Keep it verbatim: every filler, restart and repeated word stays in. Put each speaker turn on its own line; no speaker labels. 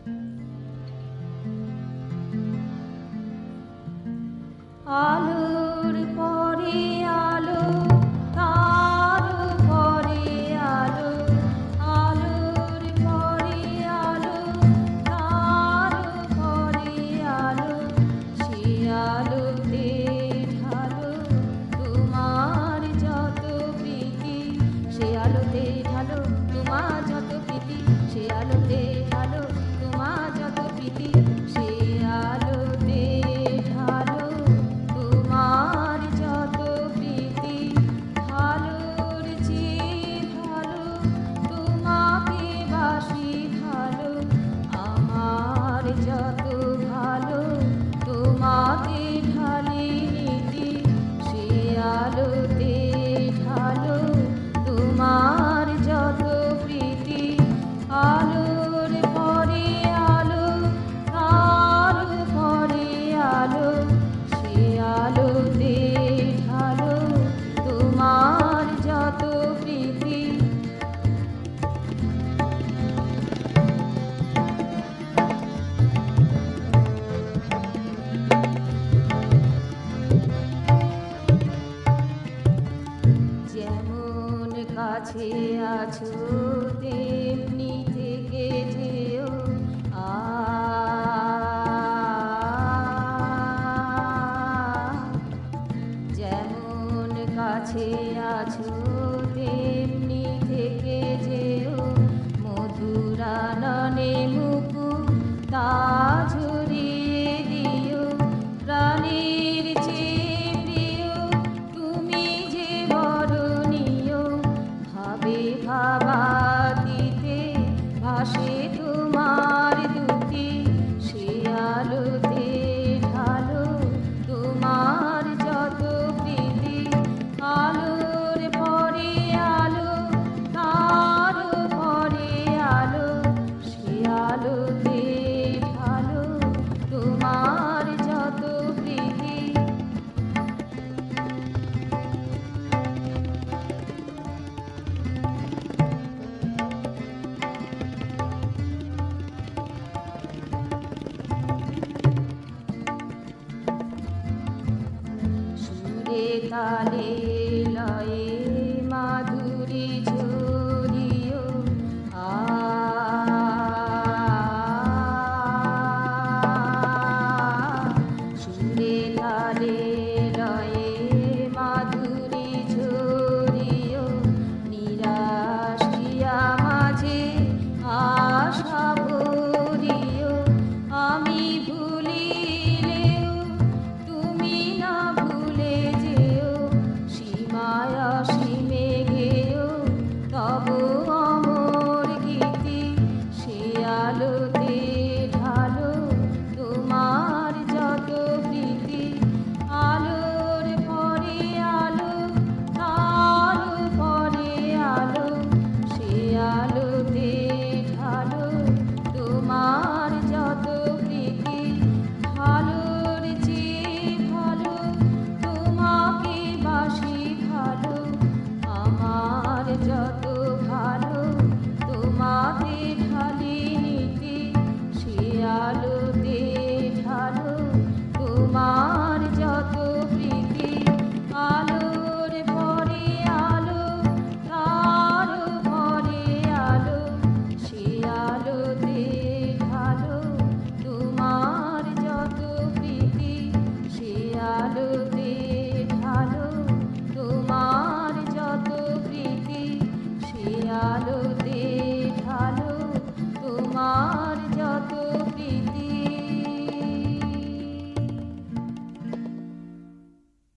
আলোর পরে আলো, তার পরে আলো, আলোর পরে আলো, তার পরে আলো, সে আলোতে ঢালো তোমার যত প্রীতি, সে আলোতে ঢালো তোমার যত প্রীতি, সে আলোতে ঢালো তোমার যত প্রীতি, সে আলোতে ঢালো তোমার যত প্রীতি। ভালোর চেয়ে ভালো তোমাকে বাসি ভালো, আমার যত ভালো তোমাকে ঢালি নীতি, সে আলোতে ঢালো তোমার যত প্রীতি। আলোর পরে আলো, তার পরে আলো, সে আলোতে ঢালো তোমার যত প্রীতি। যেমন কাছে আছো তেমনি থেকে যেও, আ যেমন কাছে আছো তেমনি থেকে যেও, মধুরাননে মুকুতা ঝরিয়ে দিও, প্রাণের চেয়ে প্রিয় তুমি যে বরণীয়, ভাবে ভাবাতীতে ভাসে তোমার দুটি, সে আলোতে ঢালো তোমার যত প্রীতি। আলোর পরে আলো, তার পরে আলো, সে আলোতে ঢালো তোমার যত প্রীতি। সুরে তালে লয়ে মাধুরী ঝরিও, আ সুরে তালে লয়ে মাধুরী ঝরিও, নিরাশিয়া মাঝে আশা ভরিও, আমি ভুলিলেও তুমি না ভুলে যেও, সীমায় অসীমে গেও তব অমর গীতি, সে আলোতে ঢালো তোমার যত প্রীতি। আলোর পরে আলো, তার পরে আলো, সে আলোতে ঢালো তোমার যত প্রীতি। ভালোর চেয়ে ভালো তোমাকে বাসি ভালো, আমার যত ভালো তোমাকে ঢালি নীতি, সে আলোতে ঢালো তোমার যত প্রীতি। আলোর পরে আলো, তার পরে আলো, সে আলোতে ঢালো তোমার যত প্রীতি, সে আলোতে ঢালো তোমার যত প্রীতি, সে আলো